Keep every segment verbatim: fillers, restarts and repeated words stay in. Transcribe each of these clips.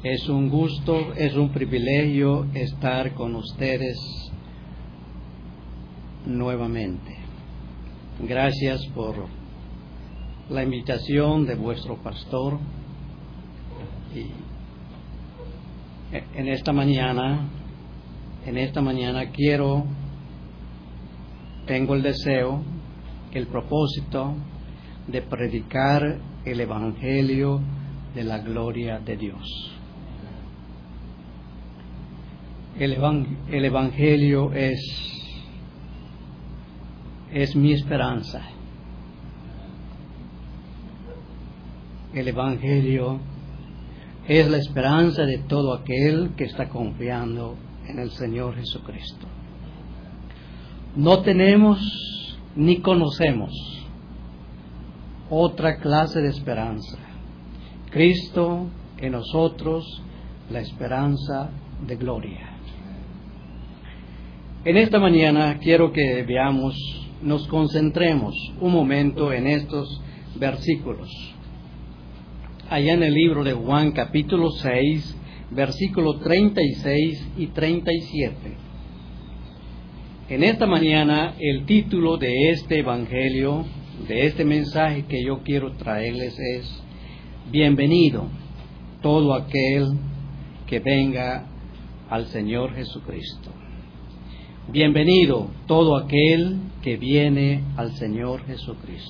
Es un gusto, es un privilegio estar con ustedes nuevamente. Gracias por la invitación de vuestro pastor. Y en esta mañana, en esta mañana quiero, tengo el deseo, el propósito de predicar el Evangelio de la gloria de Dios. El, evang- el Evangelio es, es mi esperanza. El Evangelio es la esperanza de todo aquel que está confiando en el Señor Jesucristo. No tenemos ni conocemos otra clase de esperanza. Cristo en nosotros, la esperanza de gloria. En esta mañana quiero que veamos, nos concentremos un momento en estos versículos. Allá en el libro de Juan capítulo seis, versículos treinta y seis y treinta y siete. En esta mañana el título de este evangelio, de este mensaje que yo quiero traerles es: bienvenido todo aquel que venga al Señor Jesucristo. Bienvenido todo aquel que viene al Señor Jesucristo.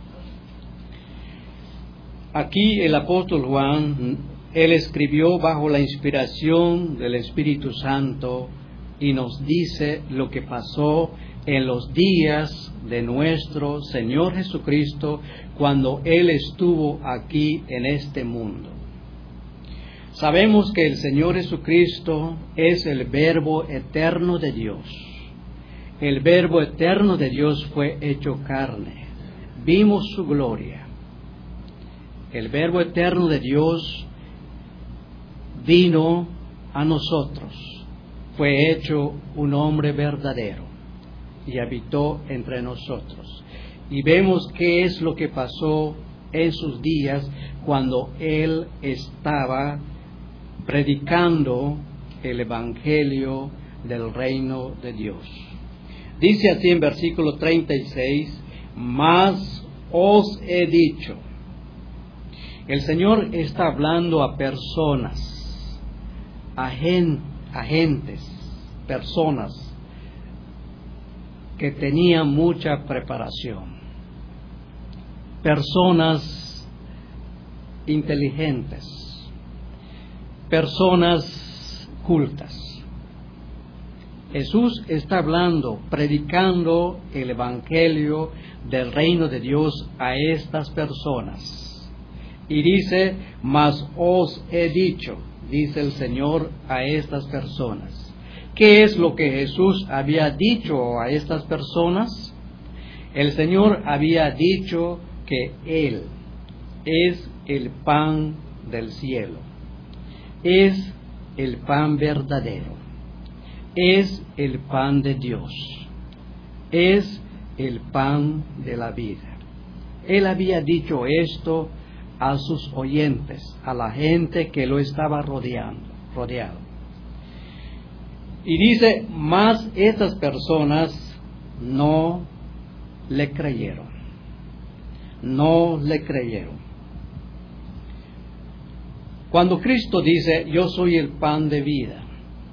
Aquí el apóstol Juan, él escribió bajo la inspiración del Espíritu Santo y nos dice lo que pasó en los días de nuestro Señor Jesucristo cuando Él estuvo aquí en este mundo. Sabemos que el Señor Jesucristo es el Verbo eterno de Dios. El Verbo eterno de Dios fue hecho carne. Vimos su gloria. El Verbo eterno de Dios vino a nosotros. Fue hecho un hombre verdadero y habitó entre nosotros. Y vemos qué es lo que pasó en sus días cuando Él estaba predicando el Evangelio del reino de Dios. Dice así en versículo treinta y seis: mas os he dicho. El Señor está hablando a personas, a, gen, a gentes, personas que tenían mucha preparación, personas inteligentes, personas cultas. Jesús está hablando, predicando el Evangelio del reino de Dios a estas personas. Y dice: mas os he dicho, dice el Señor a estas personas. ¿Qué es lo que Jesús había dicho a estas personas? El Señor había dicho que Él es el pan del cielo, es el pan verdadero, es el pan de Dios, es el pan de la vida. Él había dicho esto a sus oyentes, a la gente que lo estaba rodeando, rodeado. Y dice: mas estas personas no le creyeron, no le creyeron. Cuando Cristo dice: yo soy el pan de vida,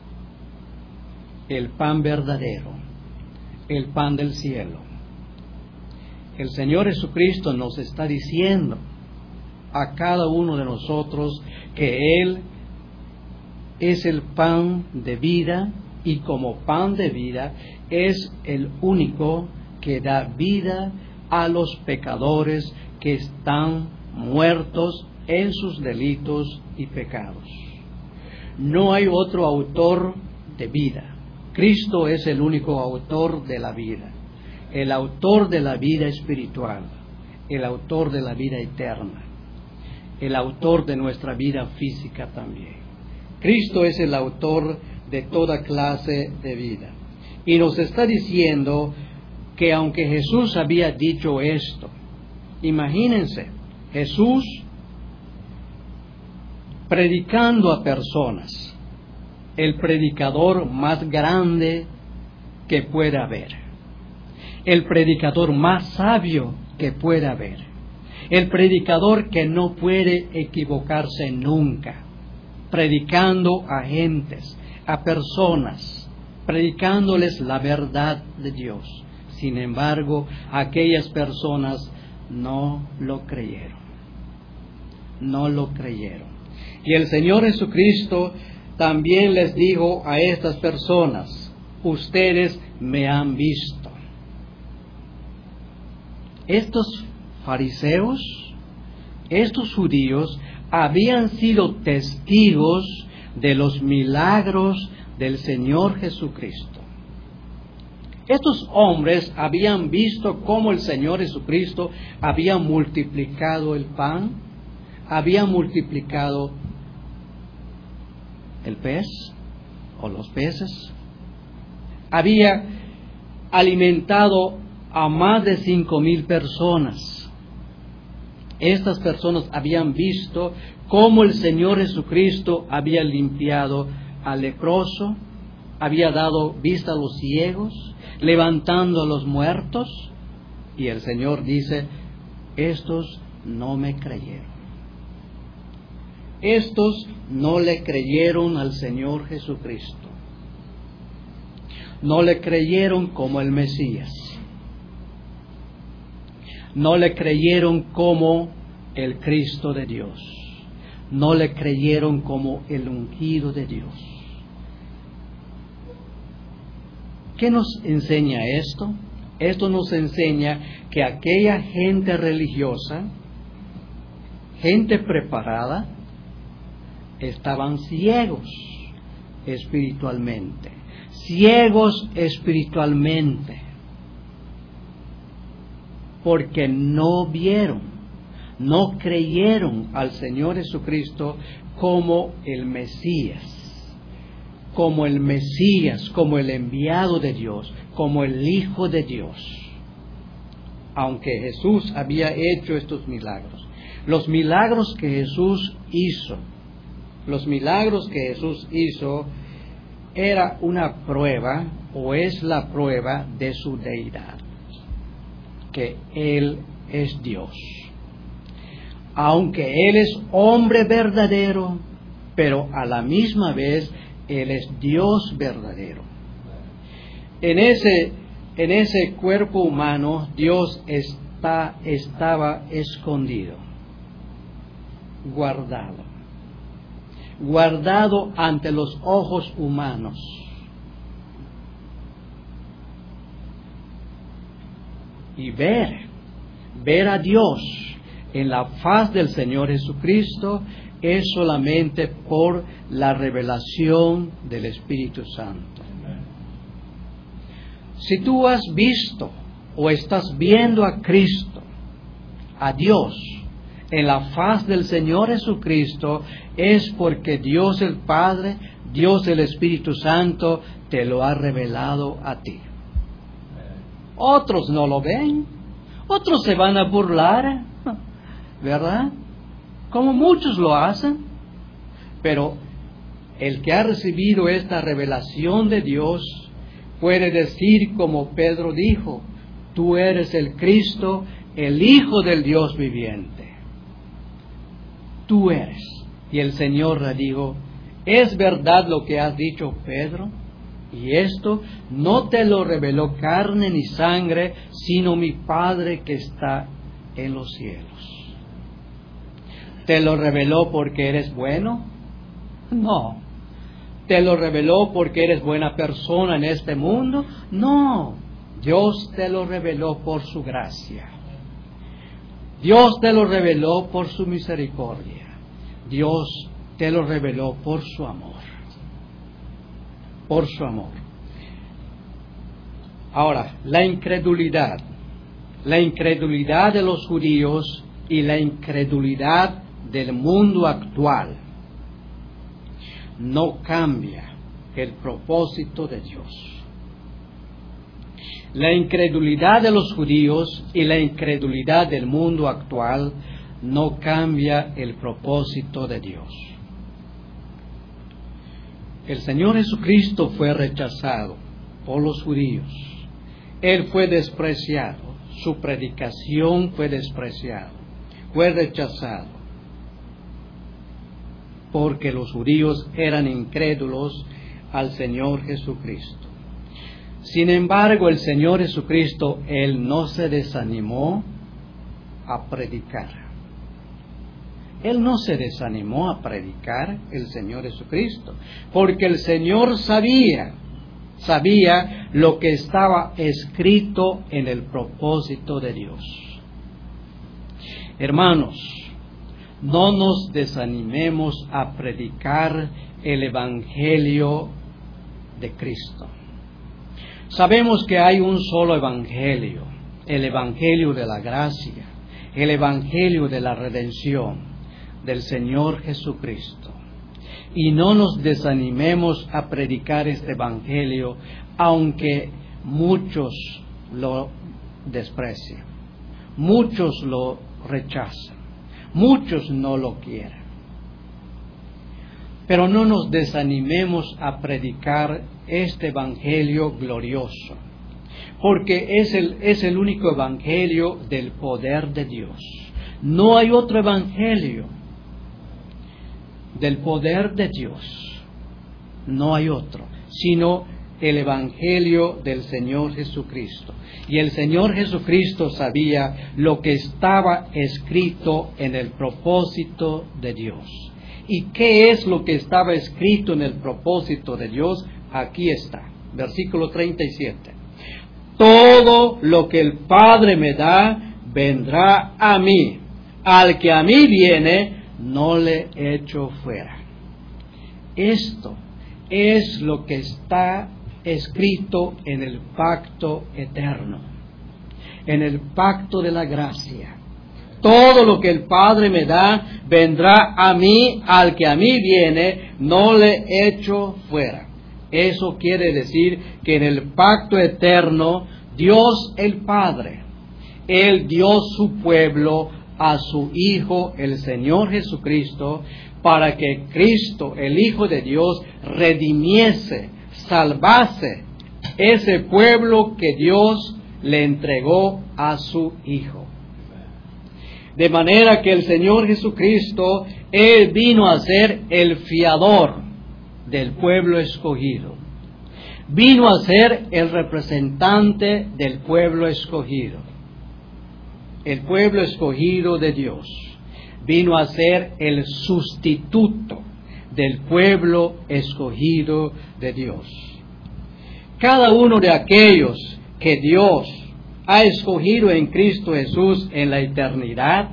el pan verdadero, el pan del cielo, el Señor Jesucristo nos está diciendo a cada uno de nosotros que Él es el pan de vida, y como pan de vida es el único que da vida a los pecadores que están muertos en sus delitos y pecados. No hay otro autor de vida. Cristo es el único autor de la vida, el autor de la vida espiritual, el autor de la vida eterna, el autor de nuestra vida física también. Cristo es el autor de toda clase de vida. Y nos está diciendo que aunque Jesús había dicho esto, imagínense, Jesús predicando a personas, el predicador más grande que pueda haber, el predicador más sabio que pueda haber, el predicador que no puede equivocarse nunca, predicando a gentes, a personas, predicándoles la verdad de Dios. Sin embargo, aquellas personas no lo creyeron, no lo creyeron. Y el Señor Jesucristo también les dijo a estas personas: ustedes me han visto. Estos fariseos, estos judíos, habían sido testigos de los milagros del Señor Jesucristo. Estos hombres habían visto cómo el Señor Jesucristo había multiplicado el pan, había multiplicado el pez o los peces, había alimentado a más de cinco mil personas. Estas personas habían visto cómo el Señor Jesucristo había limpiado al leproso, había dado vista a los ciegos, levantando a los muertos, y el Señor dice: estos no me creyeron. Estos no le creyeron al Señor Jesucristo. No le creyeron como el Mesías. No le creyeron como el Cristo de Dios. No le creyeron como el ungido de Dios. ¿Qué nos enseña esto? Esto nos enseña que aquella gente religiosa, gente preparada, estaban ciegos espiritualmente, ciegos espiritualmente, porque no vieron, no creyeron al Señor Jesucristo como el Mesías, como el Mesías, como el enviado de Dios, como el Hijo de Dios. Aunque Jesús había hecho estos milagros, los milagros que Jesús hizo, los milagros que Jesús hizo, era una prueba, o es la prueba de su deidad, que Él es Dios. Aunque Él es hombre verdadero, pero a la misma vez Él es Dios verdadero. En ese, en ese cuerpo humano, Dios está, estaba escondido, guardado, guardado ante los ojos humanos. Y ver, ver a Dios en la faz del Señor Jesucristo es solamente por la revelación del Espíritu Santo. Si tú has visto o estás viendo a Cristo, a Dios, en la faz del Señor Jesucristo, es porque Dios el Padre, Dios el Espíritu Santo, te lo ha revelado a ti. Otros no lo ven, otros se van a burlar, ¿verdad? Como muchos lo hacen, pero el que ha recibido esta revelación de Dios puede decir como Pedro dijo: tú eres el Cristo, el Hijo del Dios viviente. Tú eres. Y el Señor le dijo: ¿es verdad lo que has dicho, Pedro? Y esto no te lo reveló carne ni sangre, sino mi Padre que está en los cielos. ¿Te lo reveló porque eres bueno? No. ¿Te lo reveló porque eres buena persona en este mundo? No. Dios te lo reveló por su gracia. Dios te lo reveló por su misericordia. Dios te lo reveló por su amor. Por su amor. Ahora, la incredulidad. La incredulidad de los judíos y la incredulidad del mundo actual no cambia el propósito de Dios. La incredulidad de los judíos y la incredulidad del mundo actual no cambia el propósito de Dios. El Señor Jesucristo fue rechazado por los judíos. Él fue despreciado. Su predicación fue despreciada. Fue rechazado. Porque los judíos eran incrédulos al Señor Jesucristo. Sin embargo, el Señor Jesucristo, Él no se desanimó a predicar. Él no se desanimó a predicar el Señor Jesucristo, porque el Señor sabía, sabía lo que estaba escrito en el propósito de Dios. Hermanos, no nos desanimemos a predicar el Evangelio de Cristo. Sabemos que hay un solo Evangelio, el Evangelio de la gracia, el Evangelio de la redención del Señor Jesucristo. Y no nos desanimemos a predicar este Evangelio, aunque muchos lo desprecian, muchos lo rechazan, muchos no lo quieren. Pero no nos desanimemos a predicar este Evangelio glorioso, porque es el, es el único Evangelio del poder de Dios. No hay otro Evangelio del poder de Dios. No hay otro, sino el Evangelio del Señor Jesucristo. Y el Señor Jesucristo sabía lo que estaba escrito en el propósito de Dios. ¿Y qué es lo que estaba escrito en el propósito de Dios? Aquí está, versículo treinta y siete. Todo lo que el Padre me da, vendrá a mí. Al que a mí viene, no le echo fuera. Esto es lo que está escrito en el pacto eterno, en el pacto de la gracia. Todo lo que el Padre me da, vendrá a mí. Al que a mí viene, no le echo fuera. Eso quiere decir que en el pacto eterno, Dios el Padre, Él dio su pueblo a su Hijo, el Señor Jesucristo, para que Cristo, el Hijo de Dios, redimiese, salvase ese pueblo que Dios le entregó a su Hijo. De manera que el Señor Jesucristo, Él vino a ser el fiador del pueblo escogido. Vino a ser el representante del pueblo escogido. El pueblo escogido de Dios vino a ser el sustituto del pueblo escogido de Dios. Cada uno de aquellos que Dios ha escogido en Cristo Jesús en la eternidad,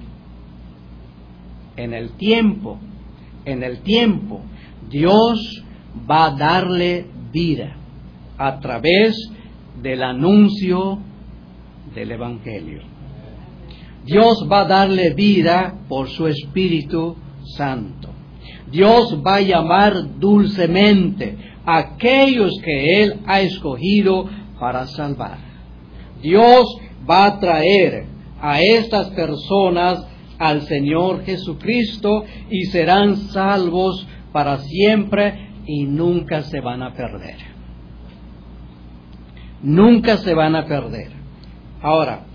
en el tiempo, en el tiempo, Dios va a darle vida a través del anuncio del Evangelio. Dios va a darle vida por su Espíritu Santo. Dios va a llamar dulcemente a aquellos que Él ha escogido para salvar. Dios va a traer a estas personas al Señor Jesucristo y serán salvos para siempre y nunca se van a perder. Nunca se van a perder. Ahora,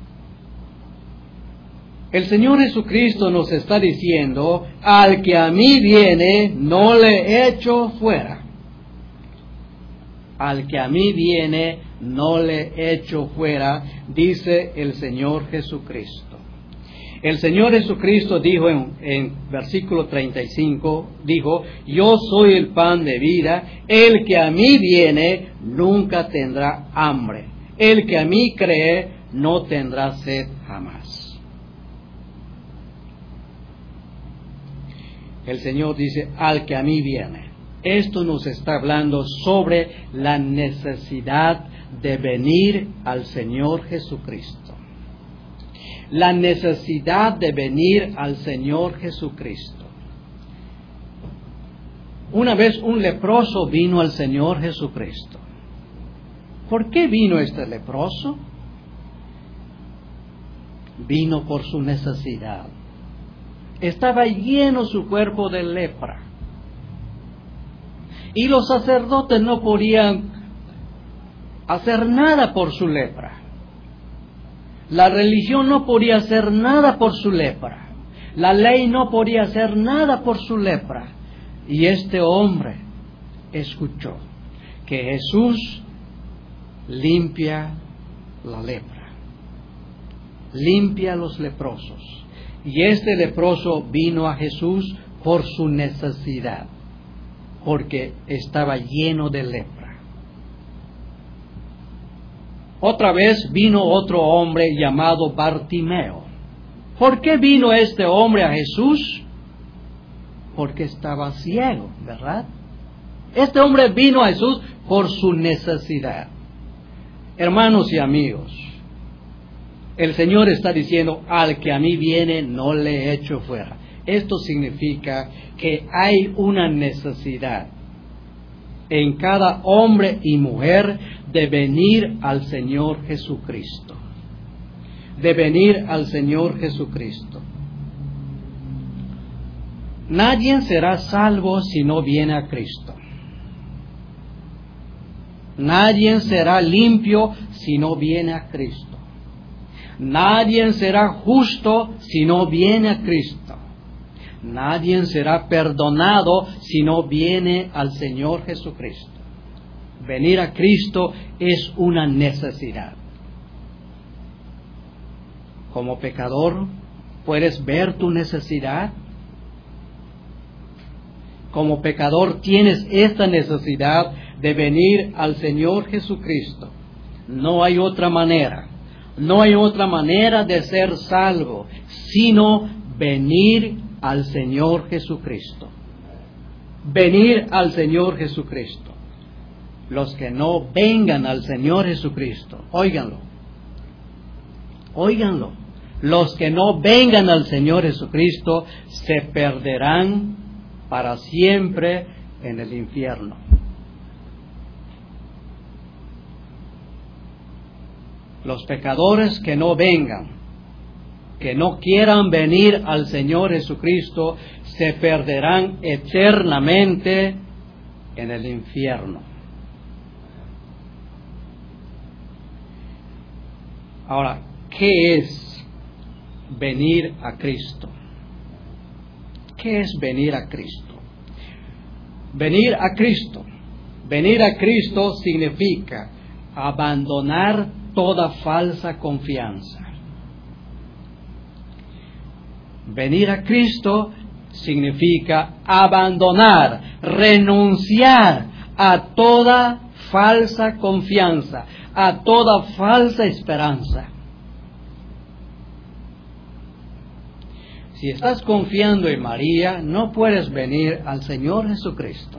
el Señor Jesucristo nos está diciendo, al que a mí viene, no le echo fuera. Al que a mí viene, no le echo fuera, dice el Señor Jesucristo. El Señor Jesucristo dijo en, en versículo treinta y cinco, dijo, yo soy el pan de vida, el que a mí viene, nunca tendrá hambre. El que a mí cree, no tendrá sed jamás. El Señor dice, al que a mí viene. Esto nos está hablando sobre la necesidad de venir al Señor Jesucristo. La necesidad de venir al Señor Jesucristo. Una vez un leproso vino al Señor Jesucristo. ¿Por qué vino este leproso? Vino por su necesidad. Estaba lleno su cuerpo de lepra. Y los sacerdotes no podían hacer nada por su lepra. La religión no podía hacer nada por su lepra. La ley no podía hacer nada por su lepra. Y este hombre escuchó que Jesús limpia la lepra, limpia a los leprosos. Y este leproso vino a Jesús por su necesidad, porque estaba lleno de lepra. Otra vez vino otro hombre llamado Bartimeo. ¿Por qué vino este hombre a Jesús? Porque estaba ciego, ¿verdad? Este hombre vino a Jesús por su necesidad. Hermanos y amigos, el Señor está diciendo, al que a mí viene, no le echo fuera. Esto significa que hay una necesidad en cada hombre y mujer de venir al Señor Jesucristo. De venir al Señor Jesucristo. Nadie será salvo si no viene a Cristo. Nadie será limpio si no viene a Cristo. Nadie será justo si no viene a Cristo. Nadie será perdonado si no viene al Señor Jesucristo. Venir a Cristo es una necesidad. Como pecador, ¿puedes ver tu necesidad? Como pecador tienes esta necesidad de venir al Señor Jesucristo. No hay otra manera. No hay otra manera de ser salvo, sino venir al Señor Jesucristo. Venir al Señor Jesucristo. Los que no vengan al Señor Jesucristo, óiganlo, óiganlo. Los que no vengan al Señor Jesucristo se perderán para siempre en el infierno. Los pecadores que no vengan, que no quieran venir al Señor Jesucristo, se perderán eternamente en el infierno. Ahora, ¿qué es venir a Cristo? ¿Qué es venir a Cristo? Venir a Cristo. Venir a Cristo significa abandonar toda falsa confianza. Venir a Cristo significa abandonar, renunciar a toda falsa confianza, a toda falsa esperanza. Si estás confiando en María, no puedes venir al Señor Jesucristo.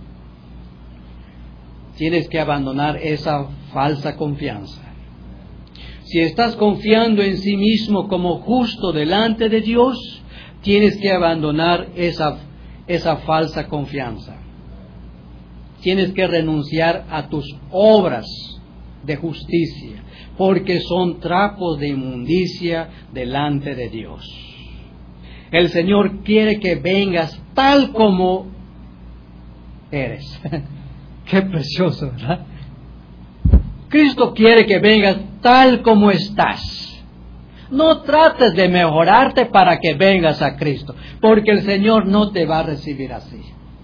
Tienes que abandonar esa falsa confianza. Si estás confiando en sí mismo como justo delante de Dios, tienes que abandonar esa, esa falsa confianza. Tienes que renunciar a tus obras de justicia, porque son trapos de inmundicia delante de Dios. El Señor quiere que vengas tal como eres. Qué precioso, ¿verdad? Cristo quiere que vengas tal como estás. No trates de mejorarte para que vengas a Cristo, porque el Señor no te va a recibir así.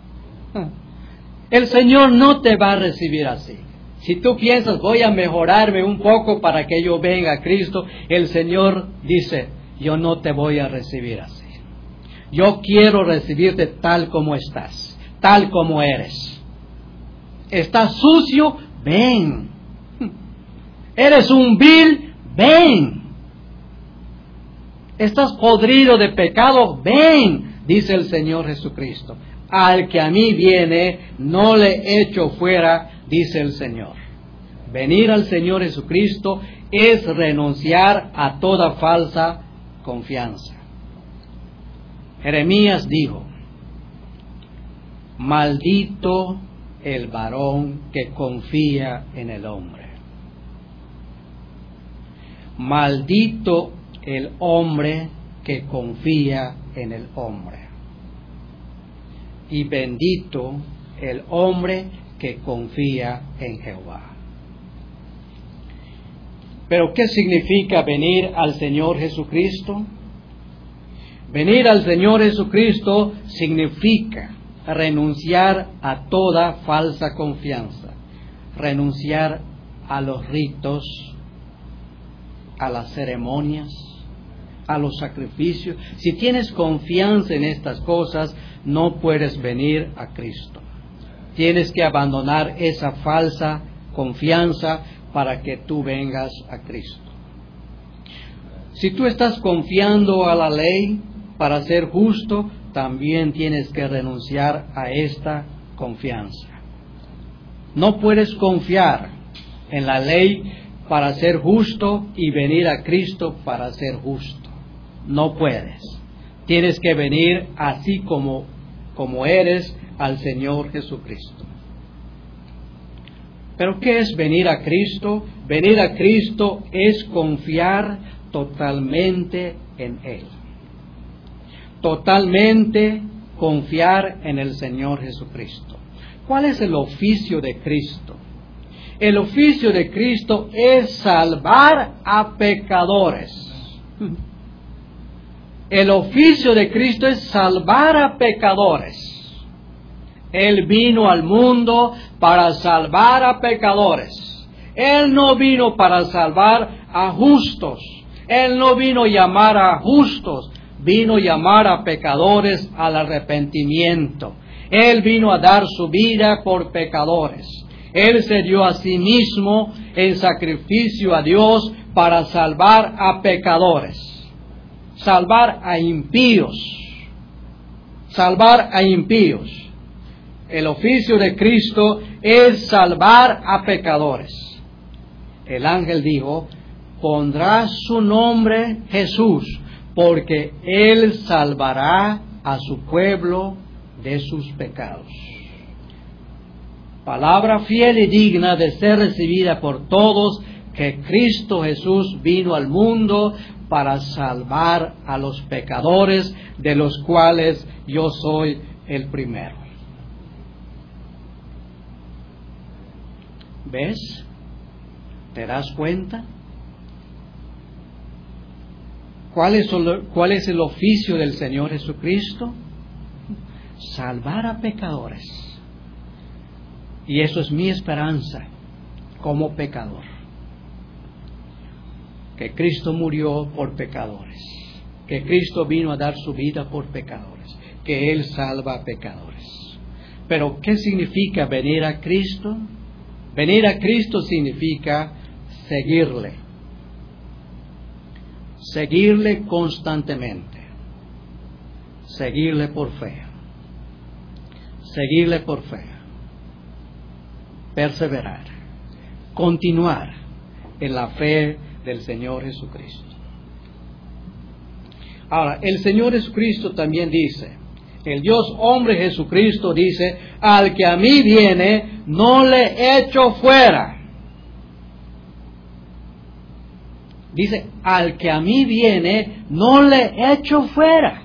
El Señor no te va a recibir así. Si tú piensas, voy a mejorarme un poco para que yo venga a Cristo, el Señor dice, yo no te voy a recibir así. Yo quiero recibirte tal como estás, tal como eres. ¿Estás sucio? Ven. ¿Eres un vil? Ven. ¿Estás podrido de pecado? Ven, dice el Señor Jesucristo. Al que a mí viene, no le echo fuera, dice el Señor. Venir al Señor Jesucristo es renunciar a toda falsa confianza. Jeremías dijo, maldito el varón que confía en el hombre. Maldito el hombre que confía en el hombre. Y bendito el hombre que confía en Jehová. Pero ¿qué significa venir al Señor Jesucristo? Venir al Señor Jesucristo significa renunciar a toda falsa confianza, renunciar a los ritos, a las ceremonias, a los sacrificios. Si tienes confianza en estas cosas, no puedes venir a Cristo. Tienes que abandonar esa falsa confianza para que tú vengas a Cristo. Si tú estás confiando a la ley para ser justo, también tienes que renunciar a esta confianza. No puedes confiar en la ley para ser justo y venir a Cristo para ser justo. No puedes. Tienes que venir así como, como eres al Señor Jesucristo. ¿Pero qué es venir a Cristo? Venir a Cristo es confiar totalmente en Él. Totalmente confiar en el Señor Jesucristo. ¿Cuál es el oficio de Cristo? El oficio de Cristo es salvar a pecadores. El oficio de Cristo es salvar a pecadores. Él vino al mundo para salvar a pecadores. Él no vino para salvar a justos. Él no vino a llamar a justos. Vino a llamar a pecadores al arrepentimiento. Él vino a dar su vida por pecadores. Él se dio a sí mismo en sacrificio a Dios para salvar a pecadores. Salvar a impíos. Salvar a impíos. El oficio de Cristo es salvar a pecadores. El ángel dijo, pondrá su nombre Jesús, porque Él salvará a su pueblo de sus pecados. Palabra fiel y digna de ser recibida por todos, que Cristo Jesús vino al mundo para salvar a los pecadores, de los cuales yo soy el primero. ¿Ves? ¿Te das cuenta? ¿Cuál es, ¿Cuál es el oficio del Señor Jesucristo? Salvar a pecadores. Y eso es mi esperanza como pecador. Que Cristo murió por pecadores. Que Cristo vino a dar su vida por pecadores. Que Él salva a pecadores. Pero ¿qué significa venir a Cristo? Venir a Cristo significa seguirle. Seguirle constantemente. Seguirle por fe. Seguirle por fe. Perseverar. Continuar en la fe del Señor Jesucristo. Ahora, el Señor Jesucristo también dice, el Dios hombre Jesucristo dice, al que a mí viene, no le echo fuera. Dice, al que a mí viene, no le echo fuera.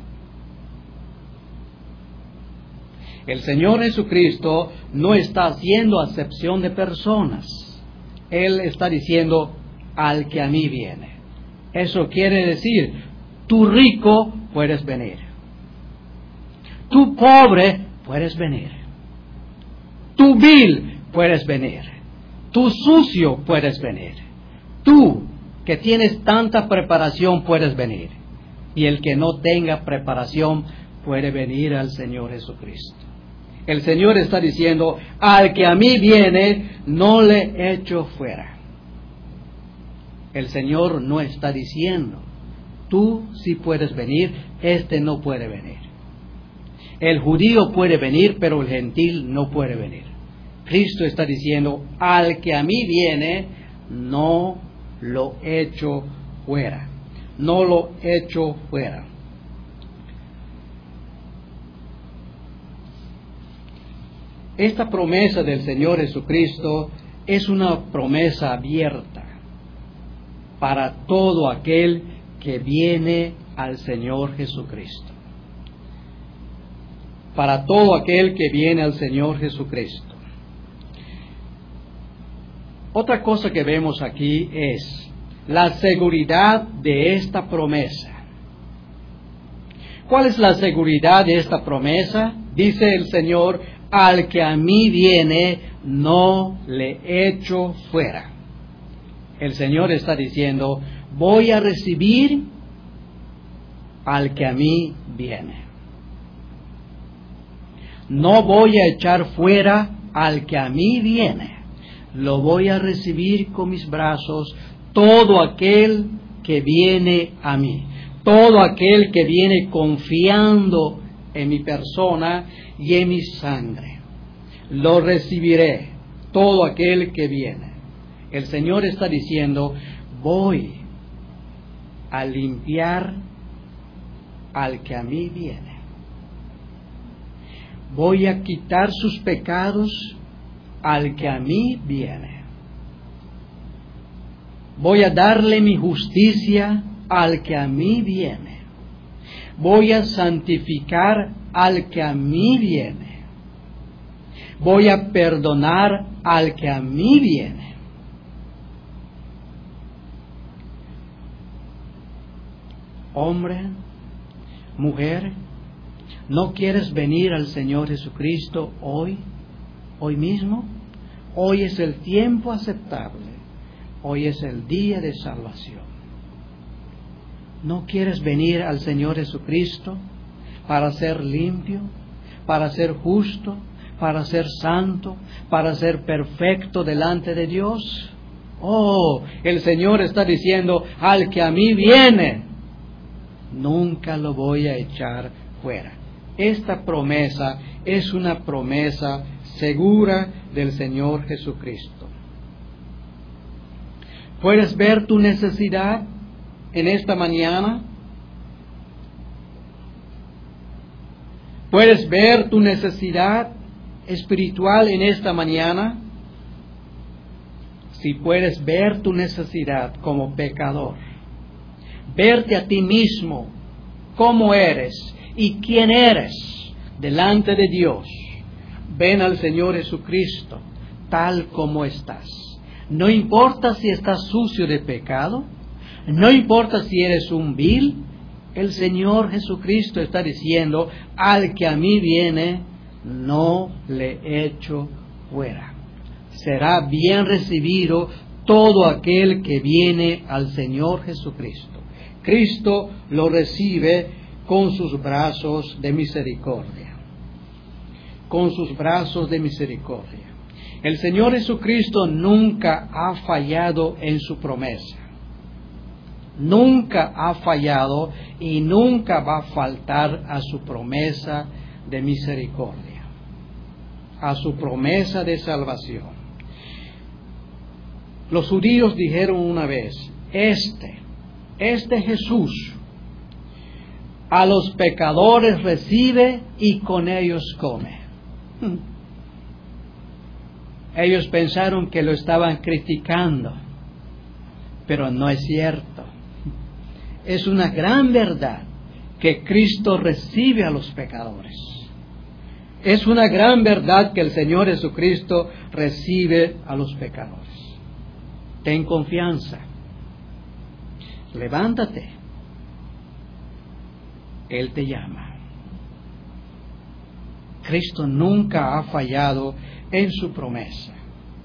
El Señor Jesucristo no está haciendo acepción de personas. Él está diciendo, al que a mí viene. Eso quiere decir, tú rico puedes venir. Tú pobre puedes venir. Tú vil puedes venir. Tú sucio puedes venir. Tú que tienes tanta preparación puedes venir. Y el que no tenga preparación puede venir al Señor Jesucristo. El Señor está diciendo, al que a mí viene, no le echo fuera. El Señor no está diciendo, tú sí puedes venir, este no puede venir. El judío puede venir, pero el gentil no puede venir. Cristo está diciendo, al que a mí viene, no lo echo fuera. No lo echo fuera. Esta promesa del Señor Jesucristo es una promesa abierta para todo aquel que viene al Señor Jesucristo. para todo aquel que viene al Señor Jesucristo. Otra cosa que vemos aquí es la seguridad de esta promesa. ¿Cuál es la seguridad de esta promesa? Dice el Señor, al que a mí viene, no le echo fuera. El Señor está diciendo, voy a recibir al que a mí viene. No voy a echar fuera al que a mí viene. Lo voy a recibir con mis brazos, todo aquel que viene a mí. Todo aquel que viene confiando en mi persona y en mi sangre. Lo recibiré, todo aquel que viene. El Señor está diciendo, voy a limpiar al que a mí viene. Voy a quitar sus pecados al que a mí viene. Voy a darle mi justicia al que a mí viene. Voy a santificar al que a mí viene. Voy a perdonar al que a mí viene. Hombre, mujer, ¿no quieres venir al Señor Jesucristo hoy? Hoy mismo. Hoy es el tiempo aceptable. Hoy es el día de salvación. ¿No quieres venir al Señor Jesucristo para ser limpio, para ser justo, para ser santo, para ser perfecto delante de Dios? Oh, el Señor está diciendo, al que a mí viene, nunca lo voy a echar fuera. Esta promesa es una promesa segura del Señor Jesucristo. ¿Puedes ver tu necesidad en esta mañana? ¿Puedes ver tu necesidad espiritual en esta mañana? Si puedes ver tu necesidad como pecador, verte a ti mismo cómo eres y quién eres delante de Dios, ven al Señor Jesucristo tal como estás. No importa si estás sucio de pecado, no importa si eres un vil, el Señor Jesucristo está diciendo, al que a mí viene, no le echo fuera. Será bien recibido todo aquel que viene al Señor Jesucristo. Cristo lo recibe con sus brazos de misericordia. Con sus brazos de misericordia. El Señor Jesucristo nunca ha fallado en su promesa. Nunca ha fallado y nunca va a faltar a su promesa de misericordia, a su promesa de salvación. Los judíos dijeron una vez, este, este Jesús, a los pecadores recibe y con ellos come. Ellos pensaron que lo estaban criticando, pero no es cierto. Es una gran verdad que Cristo recibe a los pecadores. Es una gran verdad que el Señor Jesucristo recibe a los pecadores. Ten confianza. Levántate. Él te llama. Cristo nunca ha fallado en su promesa.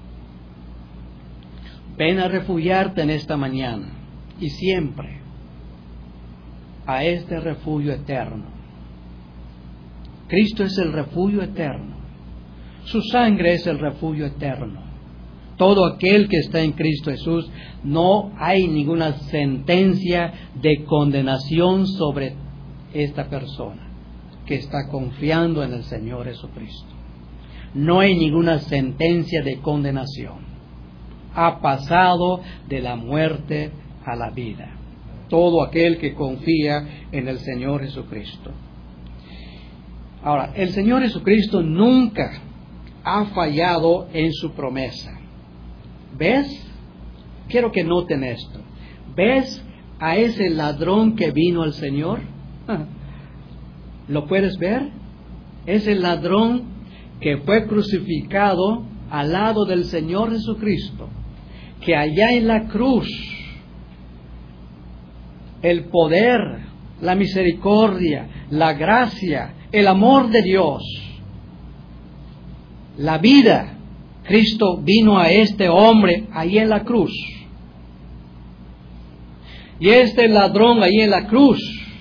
Ven a refugiarte en esta mañana y siempre a este refugio eterno. Cristo es el refugio eterno. Su sangre es el refugio eterno. Todo aquel que está en Cristo Jesús, no hay ninguna sentencia de condenación sobre esta persona que está confiando en el Señor Jesucristo. No hay ninguna sentencia de condenación. Ha pasado de la muerte a la vida. Todo aquel que confía en el Señor Jesucristo. Ahora, el Señor Jesucristo nunca ha fallado en su promesa. ¿Ves? Quiero que noten esto. ¿Ves a ese ladrón que vino al Señor? ¿Lo puedes ver? es el ladrón que fue crucificado al lado del Señor Jesucristo, que allá en la cruz el poder, la misericordia, la gracia, el amor de Dios, la vida, Cristo vino a este hombre ahí en la cruz. Y este ladrón ahí en la cruz,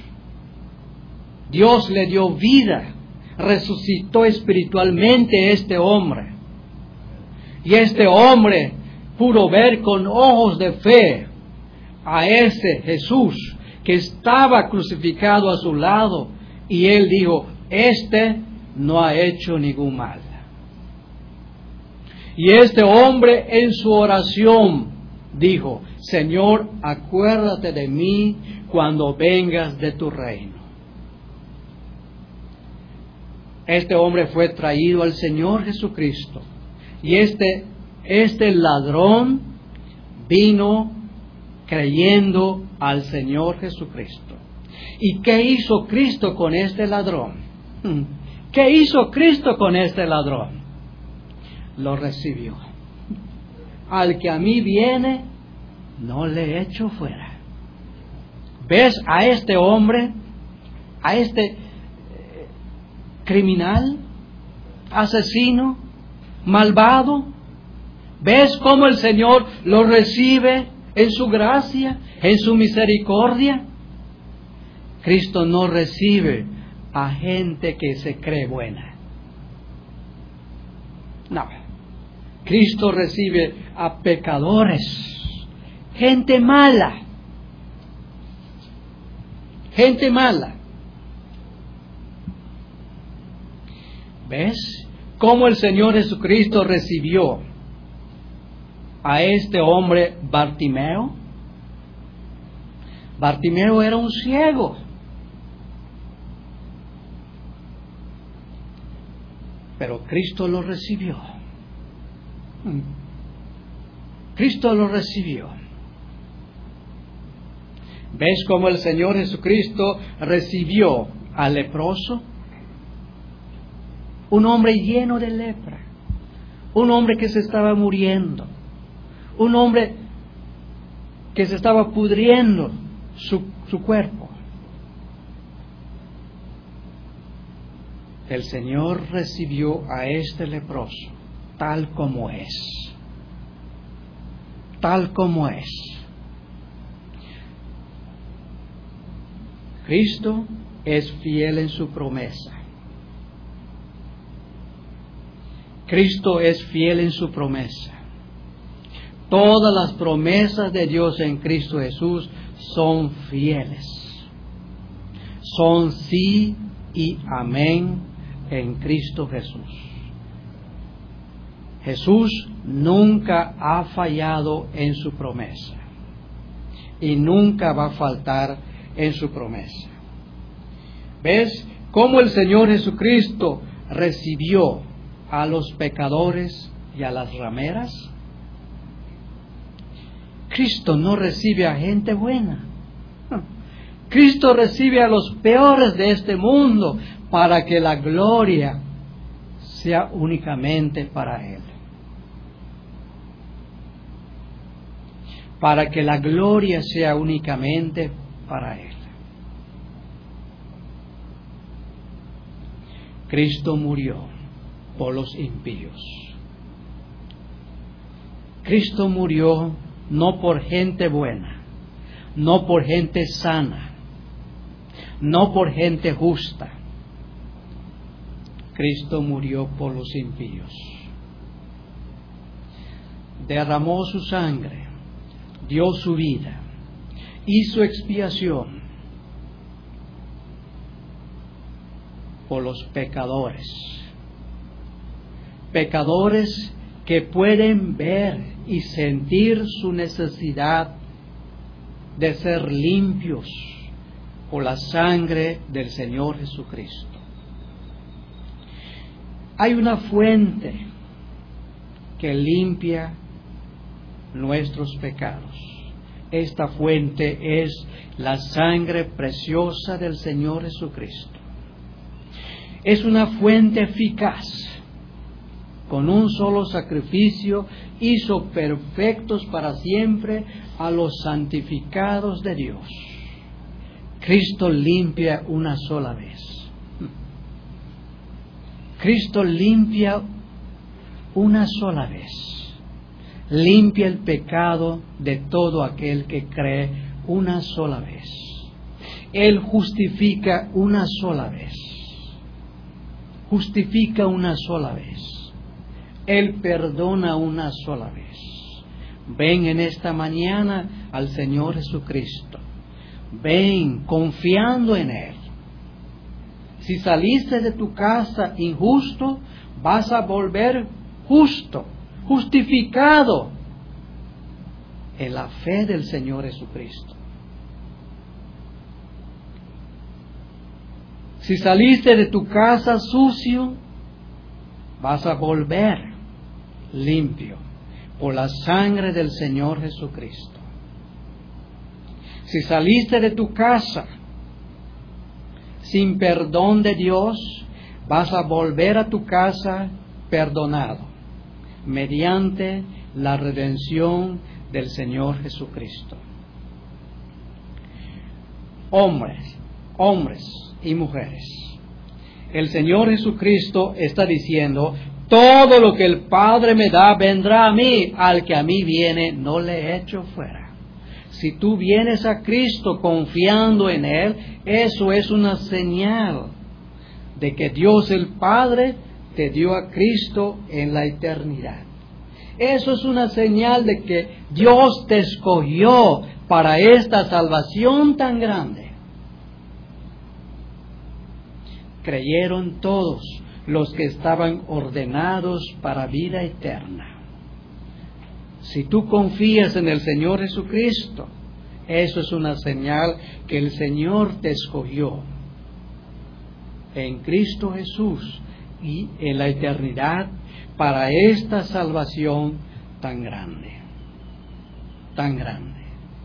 Dios le dio vida, resucitó espiritualmente a este hombre. Y este hombre pudo ver con ojos de fe a ese Jesús que estaba crucificado a su lado. Y él dijo, este no ha hecho ningún mal. Y este hombre en su oración dijo, Señor, acuérdate de mí cuando vengas de tu reino. Este hombre fue traído al Señor Jesucristo. Y este, este ladrón vino creyendo al Señor Jesucristo. ¿Y qué hizo Cristo con este ladrón? ¿Qué hizo Cristo con este ladrón? Lo recibió. Al que a mí viene, no le echo fuera. ¿Ves a este hombre, a este eh, criminal, asesino, malvado? ¿Ves cómo el Señor lo recibe en su gracia, en su misericordia? Cristo no recibe a gente que se cree buena. No. Cristo recibe a pecadores, gente mala, gente mala. ¿Ves cómo el Señor Jesucristo recibió a este hombre Bartimeo? Bartimeo era un ciego, pero Cristo lo recibió. Cristo lo recibió. ¿Ves cómo el Señor Jesucristo recibió al leproso? Un hombre lleno de lepra, un hombre que se estaba muriendo, un hombre que se estaba pudriendo su, su cuerpo. El Señor recibió a este leproso tal como es, tal como es. Cristo es fiel en su promesa. Cristo es fiel en su promesa. Todas las promesas de Dios en Cristo Jesús son fieles. Son sí y amén en Cristo Jesús. Jesús nunca ha fallado en su promesa y nunca va a faltar en su promesa. ¿Ves cómo el Señor Jesucristo recibió a los pecadores y a las rameras? Cristo no recibe a gente buena. Cristo recibe a los peores de este mundo para que la gloria sea únicamente para Él. Para que la gloria sea únicamente para Él. Cristo murió por los impíos. Cristo murió no por gente buena, no por gente sana, no por gente justa. Cristo murió por los impíos. Derramó su sangre, dio su vida, hizo expiación por los pecadores. Pecadores que pueden ver y sentir su necesidad de ser limpios por la sangre del Señor Jesucristo. Hay una fuente que limpia nuestros pecados. Esta fuente es la sangre preciosa del Señor Jesucristo. Es una fuente eficaz. Con un solo sacrificio hizo perfectos para siempre a los santificados de Dios. Cristo limpia una sola vez. Cristo limpia una sola vez. Limpia el pecado de todo aquel que cree una sola vez. Él justifica una sola vez. Justifica una sola vez. Él perdona una sola vez. Ven en esta mañana al Señor Jesucristo. Ven confiando en Él. Si saliste de tu casa injusto, vas a volver justo, justificado en la fe del Señor Jesucristo. Si saliste de tu casa sucio, vas a volver limpio por la sangre del Señor Jesucristo. Si saliste de tu casa sin perdón de Dios, vas a volver a tu casa perdonado mediante la redención del Señor Jesucristo. Hombres, hombres y mujeres, el Señor Jesucristo está diciendo: todo lo que el Padre me da vendrá a mí, al que a mí viene no le echo fuera. Si tú vienes a Cristo confiando en Él, eso es una señal de que Dios el Padre te dio a Cristo en la eternidad. Eso es una señal de que Dios te escogió para esta salvación tan grande. Creyeron todos los que estaban ordenados para vida eterna. Si tú confías en el Señor Jesucristo, eso es una señal que el Señor te escogió en Cristo Jesús y en la eternidad para esta salvación tan grande, tan grande.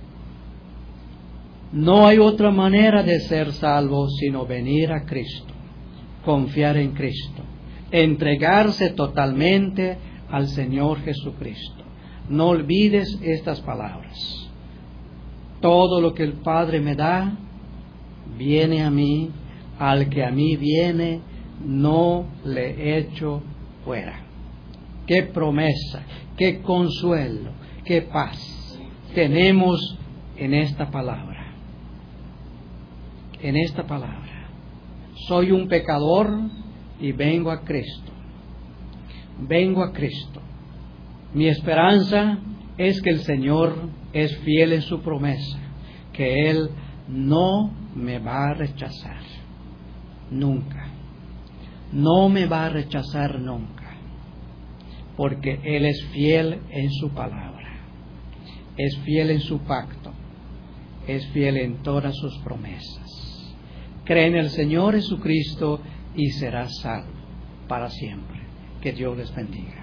No hay otra manera de ser salvo sino venir a Cristo, confiar en Cristo, entregarse totalmente al Señor Jesucristo. No olvides estas palabras. Todo lo que el Padre me da, viene a mí. Al que a mí viene, no le echo fuera. Qué promesa, qué consuelo, qué paz tenemos en esta palabra. En esta palabra. Soy un pecador y vengo a Cristo. Vengo a Cristo. Mi esperanza es que el Señor es fiel en su promesa, que Él no me va a rechazar, nunca. No me va a rechazar nunca, porque Él es fiel en su palabra, es fiel en su pacto, es fiel en todas sus promesas. Cree en el Señor Jesucristo y serás salvo para siempre. Que Dios les bendiga.